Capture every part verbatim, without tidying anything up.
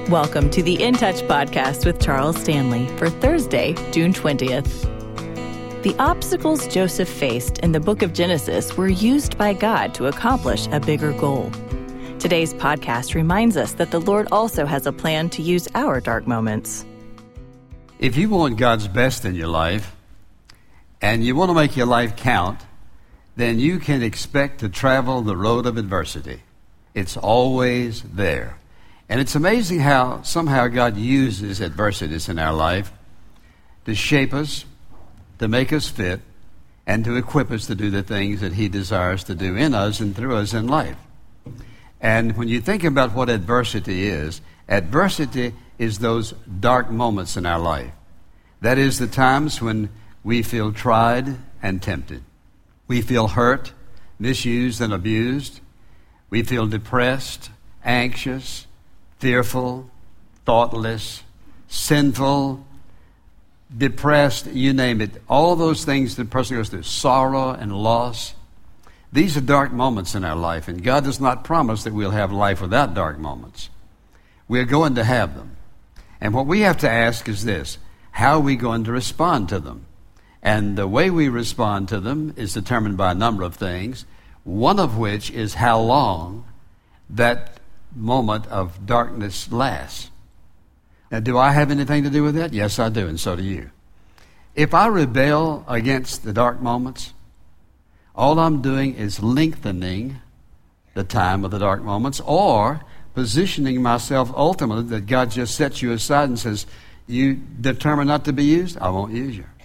Welcome to the In Touch podcast with Charles Stanley for Thursday, June twentieth. The obstacles Joseph faced in the book of Genesis were used by God to accomplish a bigger goal. Today's podcast reminds us that the Lord also has a plan to use our dark moments. If you want God's best in your life, and you want to make your life count, then you can expect to travel the road of adversity. It's always there. And it's amazing how somehow God uses adversities in our life to shape us, to make us fit, and to equip us to do the things that He desires to do in us and through us in life. And when you think about what adversity is, adversity is those dark moments in our life. That is the times when we feel tried and tempted. We feel hurt, misused, and abused. We feel depressed, anxious, fearful, thoughtless, sinful, depressed, you name it. All those things that a person goes through, sorrow and loss. These are dark moments in our life, and God does not promise that we'll have life without dark moments. We're going to have them. And what we have to ask is this: how are we going to respond to them? And the way we respond to them is determined by a number of things, one of which is how long that moment of darkness lasts. Now, do I have anything to do with that? Yes, I do, and so do you. If I rebel against the dark moments, all I'm doing is lengthening the time of the dark moments, or positioning myself ultimately that God just sets you aside and says, you determine not to be used, I won't use you.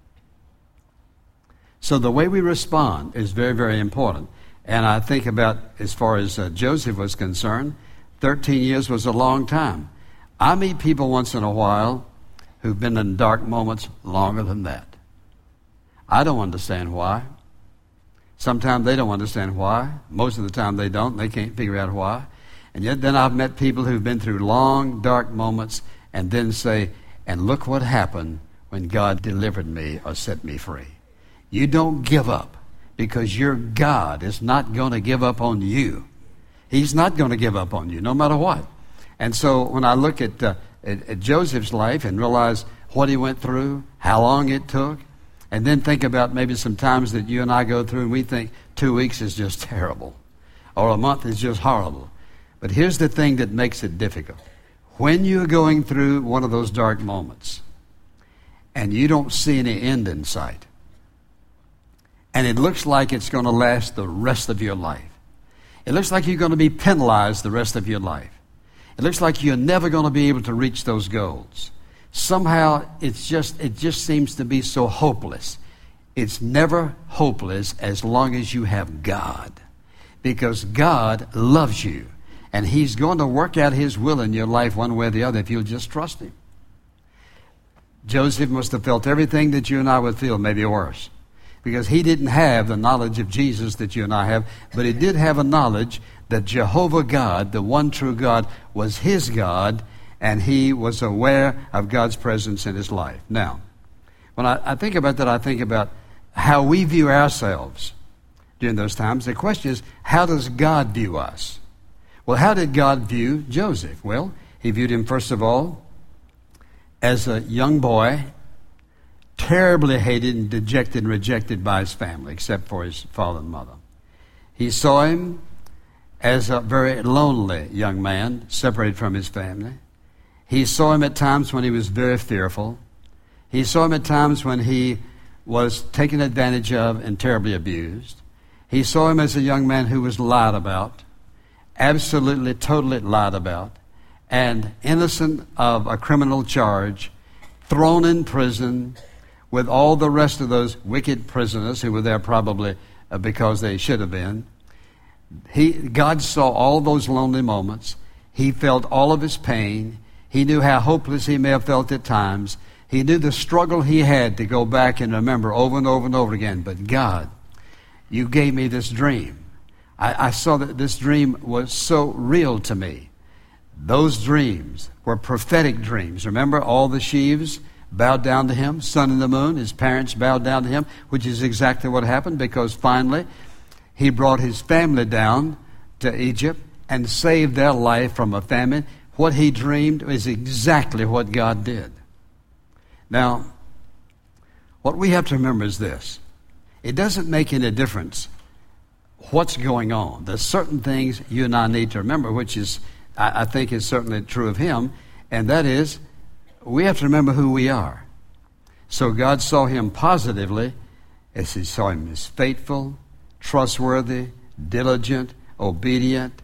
So the way we respond is very, very important. And I think about, as far as uh, Joseph was concerned, thirteen years was a long time. I meet people once in a while who've been in dark moments longer than that. I don't understand why. Sometimes they don't understand why. Most of the time they don't. They can't figure out why. And yet then I've met people who've been through long, dark moments and then say, and look what happened when God delivered me or set me free. You don't give up, because your God is not going to give up on you. He's not going to give up on you, no matter what. And so when I look at, uh, at, at Joseph's life and realize what he went through, how long it took, and then think about maybe some times that you and I go through and we think two weeks is just terrible, or a month is just horrible. But here's the thing that makes it difficult. When you're going through one of those dark moments and you don't see any end in sight, and it looks like it's going to last the rest of your life. It looks like you're going to be penalized the rest of your life. It looks like you're never going to be able to reach those goals. Somehow it's just it just seems to be so hopeless. It's never hopeless as long as you have God, because God loves you, and He's going to work out His will in your life one way or the other if you'll just trust Him. Joseph must have felt everything that you and I would feel, maybe worse, because he didn't have the knowledge of Jesus that you and I have, but he did have a knowledge that Jehovah God, the one true God, was his God, and he was aware of God's presence in his life. Now, when I, I think about that, I think about how we view ourselves during those times. The question is, how does God view us? Well, how did God view Joseph? Well, He viewed him, first of all, as a young boy, terribly hated and dejected and rejected by his family, except for his father and mother. He saw him as a very lonely young man, separated from his family. He saw him at times when he was very fearful. He saw him at times when he was taken advantage of and terribly abused. He saw him as a young man who was lied about, absolutely, totally lied about, and innocent of a criminal charge, thrown in prison with all the rest of those wicked prisoners who were there probably uh, because they should have been. He, God saw all those lonely moments. He felt all of his pain. He knew how hopeless he may have felt at times. He knew the struggle he had to go back and remember over and over and over again. But God, you gave me this dream. I, I saw that this dream was so real to me. Those dreams were prophetic dreams. Remember, all the sheaves bowed down to him, sun and the moon. His parents bowed down to him, which is exactly what happened, because finally he brought his family down to Egypt and saved their life from a famine what he dreamed is exactly what God did. Now, what we have to remember is this. It doesn't make any difference what's going on. There's certain things you and I need to remember, which is, I, I think is certainly true of him, and that is, we have to remember who we are. So God saw him positively as he saw him as faithful, trustworthy, diligent, obedient,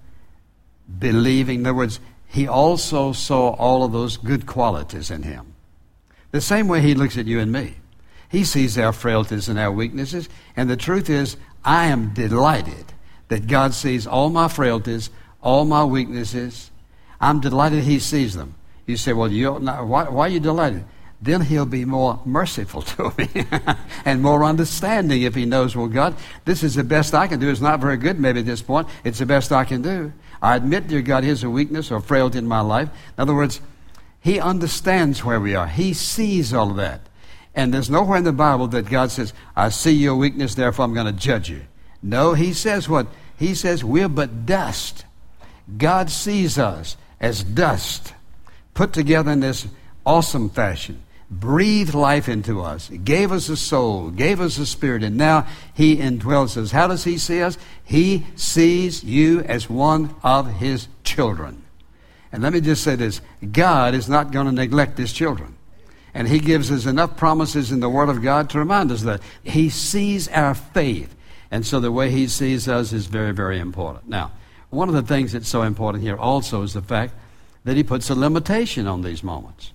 believing. In other words, he also saw all of those good qualities in him. The same way he looks at you and me. He sees our frailties and our weaknesses, and the truth is, I am delighted that God sees all my frailties, all my weaknesses. I'm delighted he sees them. You say, well, you not, why, why are you delighted? Then he'll be more merciful to me and more understanding if he knows, well, God, this is the best I can do. It's not very good maybe at this point. It's the best I can do. I admit, dear God, here's a weakness or frailty in my life. In other words, he understands where we are. He sees all of that. And there's nowhere in the Bible that God says, I see your weakness, therefore I'm going to judge you. No, he says what? He says we're but dust. God sees us as dust, put together in this awesome fashion, breathed life into us, gave us a soul, gave us a spirit, and now he indwells us. How does he see us? He sees you as one of his children. And let me just say this, God is not going to neglect his children. And he gives us enough promises in the Word of God to remind us that he sees our faith. And so the way he sees us is very, very important. Now, one of the things that's so important here also is the fact that he puts a limitation on these moments.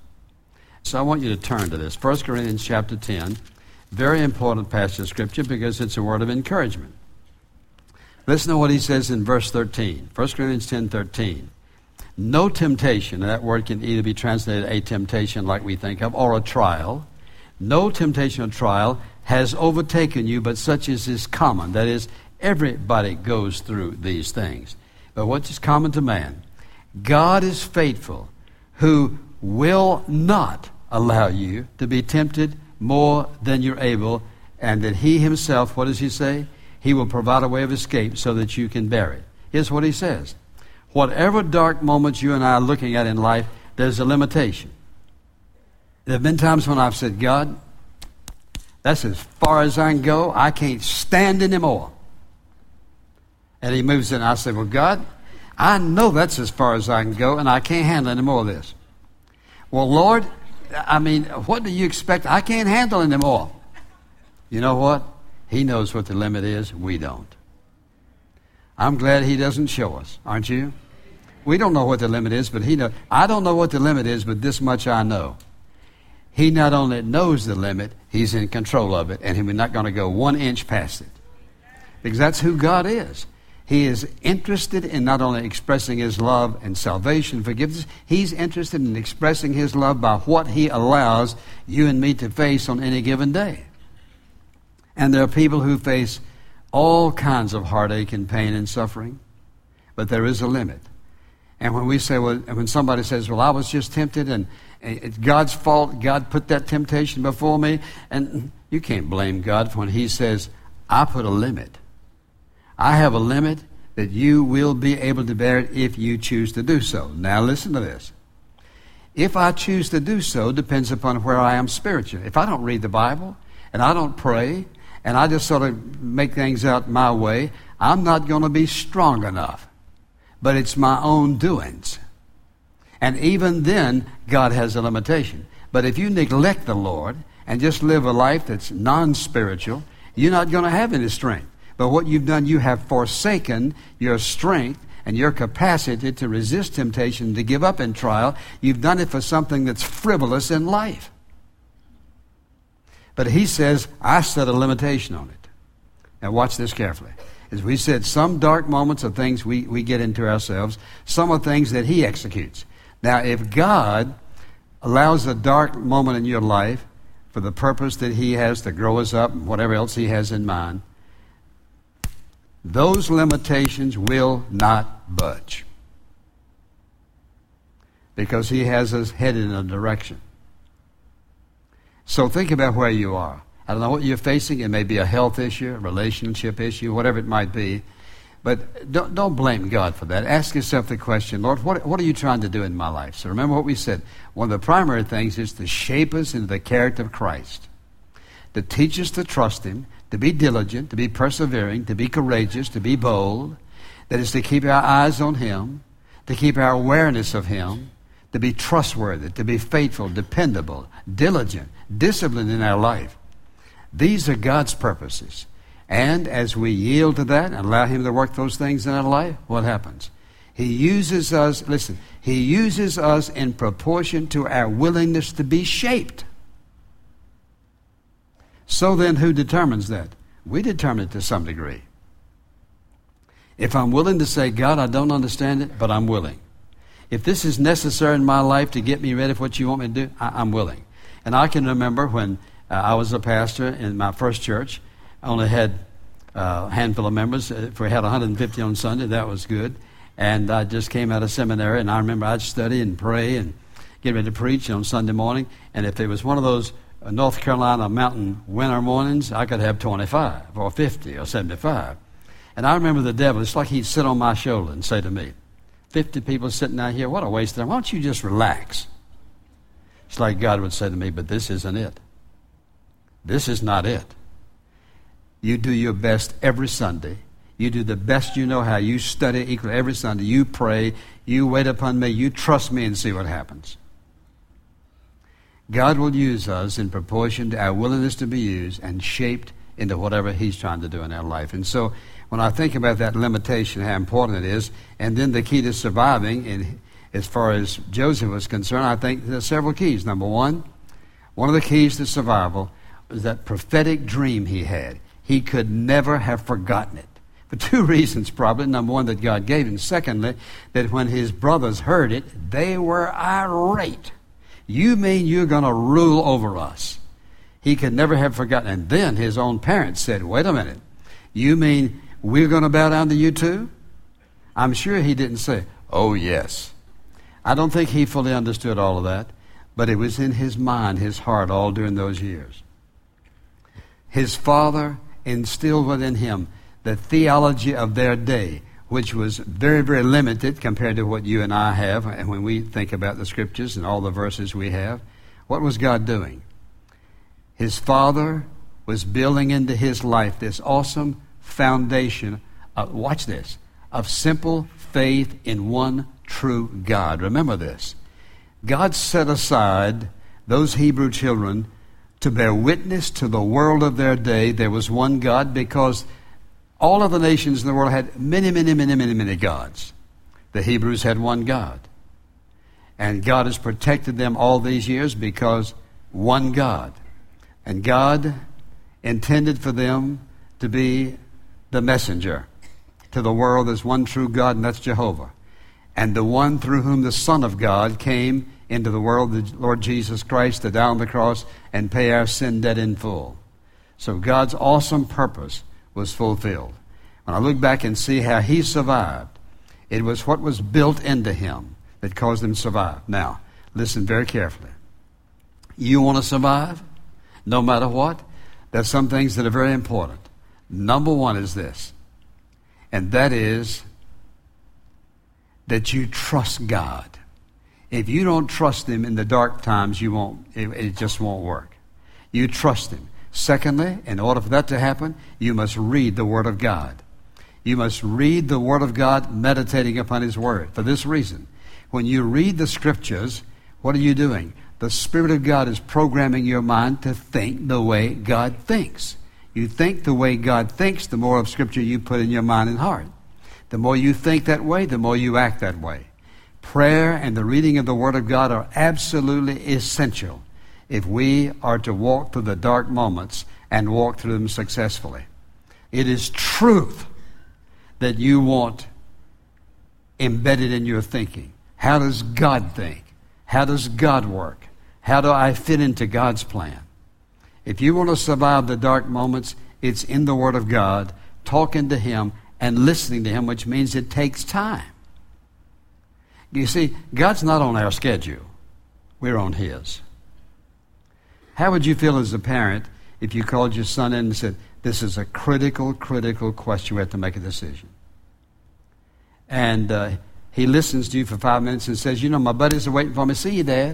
So I want you to turn to this. First Corinthians chapter ten, very important passage of Scripture because it's a word of encouragement. Listen to what he says in verse thirteen. First Corinthians ten thirteen. No temptation, and that word can either be translated a temptation like we think of, or a trial. No temptation or trial has overtaken you, but such as is common. That is, everybody goes through these things. But what is common to man? God is faithful, who will not allow you to be tempted more than you're able, and that he himself, what does he say? He will provide a way of escape so that you can bear it. Here's what he says. Whatever dark moments you and I are looking at in life, there's a limitation. There have been times when I've said, God, that's as far as I can go. I can't stand anymore. And he moves in, and I say, well, God, I know that's as far as I can go, and I can't handle any more of this. Well, Lord, I mean, what do you expect? I can't handle any more. You know what? He knows what the limit is. We don't. I'm glad he doesn't show us, aren't you? We don't know what the limit is, but he knows. I don't know what the limit is, but this much I know. He not only knows the limit, he's in control of it, and we're not going to go one inch past it. Because that's who God is. He is interested in not only expressing his love and salvation, forgiveness, he's interested in expressing his love by what he allows you and me to face on any given day. And there are people who face all kinds of heartache and pain and suffering, but there is a limit. And when we say, well, when somebody says, well, I was just tempted and it's God's fault, God put that temptation before me, and you can't blame God when he says, I put a limit. I have a limit that you will be able to bear it if you choose to do so. Now listen to this. If I choose to do so depends upon where I am spiritually. If I don't read the Bible and I don't pray, and I just sort of make things out my way, I'm not going to be strong enough. But it's my own doings. And even then, God has a limitation. But if you neglect the Lord and just live a life that's non-spiritual, you're not going to have any strength. But what you've done, you have forsaken your strength and your capacity to resist temptation, to give up in trial. You've done it for something that's frivolous in life. But he says, I set a limitation on it. Now watch this carefully. As we said, some dark moments are things we, we get into ourselves. Some are things that he executes. Now, if God allows a dark moment in your life for the purpose that he has to grow us up and whatever else he has in mind, those limitations will not budge. Because he has us headed in a direction. So think about where you are. I don't know what you're facing. It may be a health issue, a relationship issue, whatever it might be. But don't, don't blame God for that. Ask yourself the question, Lord, what, what are you trying to do in my life? So remember what we said. One of the primary things is to shape us into the character of Christ, to teach us to trust Him, to be diligent, to be persevering, to be courageous, to be bold. That is to keep our eyes on Him, to keep our awareness of Him, to be trustworthy, to be faithful, dependable, diligent, disciplined in our life. These are God's purposes. And as we yield to that and allow Him to work those things in our life, what happens? He uses us, listen, He uses us in proportion to our willingness to be shaped. So then, who determines that? We determine it to some degree. If I'm willing to say, God, I don't understand it, but I'm willing. If this is necessary in my life to get me ready for what you want me to do, I, I'm willing. And I can remember when uh, I was a pastor in my first church, I only had uh, a handful of members. If we had one hundred fifty on Sunday, that was good. And I just came out of seminary, and I remember I'd study and pray and get ready to preach on Sunday morning. And if there was one of those uh, North Carolina mountain winter mornings, I could have twenty-five or fifty or seventy-five. And I remember the devil, it's like he'd sit on my shoulder and say to me, fifty people sitting out here, what a waste of time. Why don't you just relax? It's like God would say to me, but this isn't it. This is not it. You do your best every Sunday. You do the best you know how. You study equally every Sunday. You pray. You wait upon me. You trust me and see what happens. God will use us in proportion to our willingness to be used and shaped into whatever He's trying to do in our life. And so when I think about that limitation, how important it is, and then the key to surviving, and as far as Joseph was concerned, I think there are several keys. Number one, one of the keys to survival was that prophetic dream he had. He could never have forgotten it. For two reasons, probably. Number one, that God gave him. Secondly, that when his brothers heard it, they were irate. You mean you're going to rule over us? He could never have forgotten. And then his own parents said, wait a minute. You mean we're going to bow down to you too? I'm sure he didn't say, oh, yes. I don't think he fully understood all of that, but it was in his mind, his heart, all during those years. His father instilled within him the theology of their day, which was very, very limited compared to what you and I have. And when we think about the Scriptures and all the verses we have, what was God doing? His father was building into his life this awesome foundation of, watch this, of simple faith in one true God. Remember this. God set aside those Hebrew children to bear witness to the world of their day. There was one God, because all of the nations in the world had many, many, many, many, many gods. The Hebrews had one God. And God has protected them all these years because one God. And God intended for them to be the messenger to the world. There's one true God, and that's Jehovah. And the one through whom the Son of God came into the world, the Lord Jesus Christ, to die on the cross and pay our sin debt in full. So God's awesome purpose was fulfilled. When I look back and see how he survived, it was what was built into him that caused him to survive. Now, listen very carefully. You want to survive? No matter what? There's some things that are very important. Number one is this, and that is that you trust God. If you don't trust him in the dark times, you won't. It, it just won't work. You trust him. Secondly, in order for that to happen, you must read the Word of God. You must read the Word of God, meditating upon his Word. For this reason, when you read the Scriptures, what are you doing? The Spirit of God is programming your mind to think the way God thinks. You think the way God thinks, the more of Scripture you put in your mind and heart. The more you think that way, the more you act that way. Prayer and the reading of the Word of God are absolutely essential if we are to walk through the dark moments and walk through them successfully. It is truth that you want embedded in your thinking. How does God think? How does God work? How do I fit into God's plan? If you want to survive the dark moments, it's in the Word of God, talking to him and listening to him, which means it takes time. You see, God's not on our schedule. We're on his. How would you feel as a parent if you called your son in and said, this is a critical, critical question, we have to make a decision? and uh, he listens to you for five minutes and says, you know, my buddies are waiting for me. See you, Dad.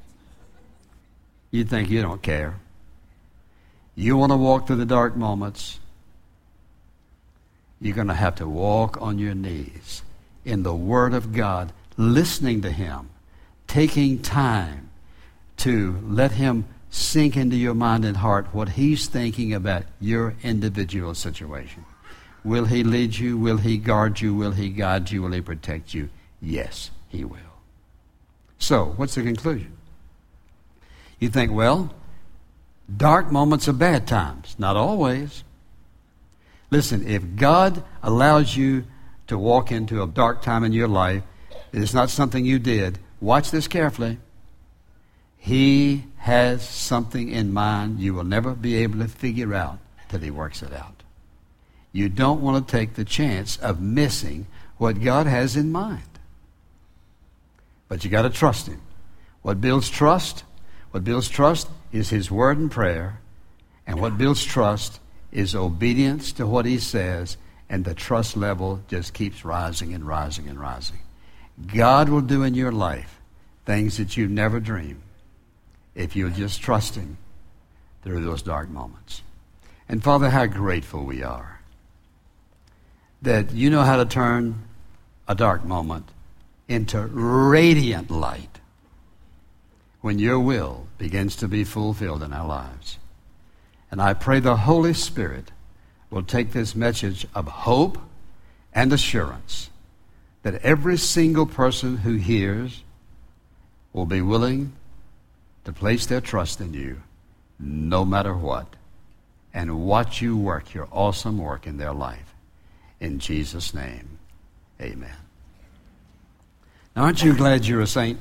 You think you don't care. You want to walk through the dark moments, you're going to have to walk on your knees in the Word of God, listening to Him, taking time to let Him sink into your mind and heart what He's thinking about your individual situation. Will He lead you? Will He guard you? Will He guide you? Will He protect you? Yes, He will. So, what's the conclusion? You think, well, dark moments are bad times. Not always. Listen, if God allows you to walk into a dark time in your life, it is not something you did. Watch this carefully. He has something in mind you will never be able to figure out till He works it out. You don't want to take the chance of missing what God has in mind. But you got to trust Him. What builds trust? What builds trust is His Word and prayer. And what builds trust is obedience to what He says, and the trust level just keeps rising and rising and rising. God will do in your life things that you never dreamed if you'll just trust Him through those dark moments. And Father, how grateful we are that you know how to turn a dark moment into radiant light when your will begins to be fulfilled in our lives. And I pray the Holy Spirit will take this message of hope and assurance that every single person who hears will be willing to place their trust in you no matter what, and watch you work your awesome work in their life. In Jesus' name, amen. Now, aren't you glad you're a saint?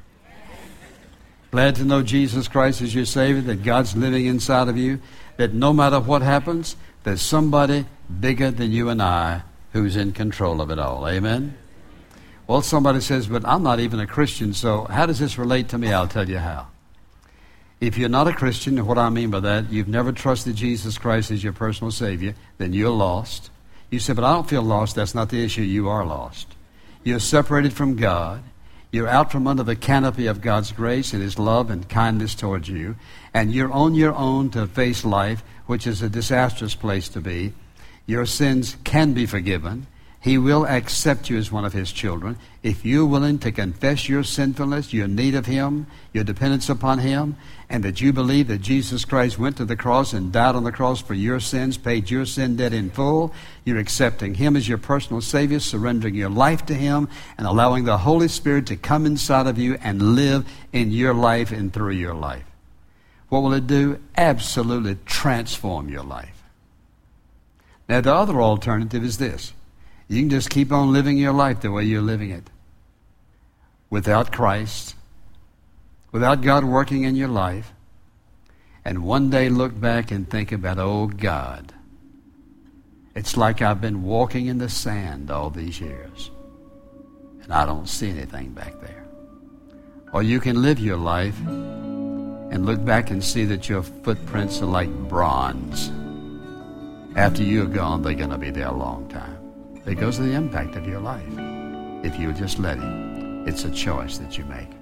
Glad to know Jesus Christ is your Savior, that God's living inside of you, that no matter what happens, there's somebody bigger than you and I who's in control of it all. Amen? Well, somebody says, but I'm not even a Christian, so how does this relate to me? I'll tell you how. If you're not a Christian, what I mean by that, you've never trusted Jesus Christ as your personal Savior, then you're lost. You say, but I don't feel lost. That's not the issue. You are lost. You're separated from God. You're out from under the canopy of God's grace and His love and kindness towards you. And you're on your own to face life, which is a disastrous place to be. Your sins can be forgiven. He will accept you as one of His children if you're willing to confess your sinfulness, your need of Him, your dependence upon Him, and that you believe that Jesus Christ went to the cross and died on the cross for your sins, paid your sin debt in full. You're accepting Him as your personal Savior, surrendering your life to Him, and allowing the Holy Spirit to come inside of you and live in your life and through your life. What will it do? Absolutely transform your life. Now, the other alternative is this. You can just keep on living your life the way you're living it. Without Christ, without God working in your life, and one day look back and think about, oh God, it's like I've been walking in the sand all these years, and I don't see anything back there. Or you can live your life and look back and see that your footprints are like bronze. After you're gone, they're going to be there a long time. Because of the impact of your life. If you just let Him, it's a choice that you make.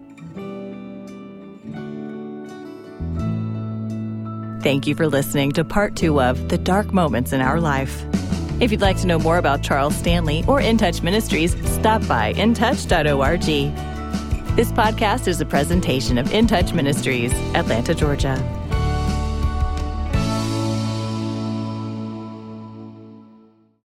Thank you for listening to part two of The Dark Moments in Our Life. If you'd like to know more about Charles Stanley or In Touch Ministries, stop by in touch dot org. This podcast is a presentation of In Touch Ministries, Atlanta, Georgia.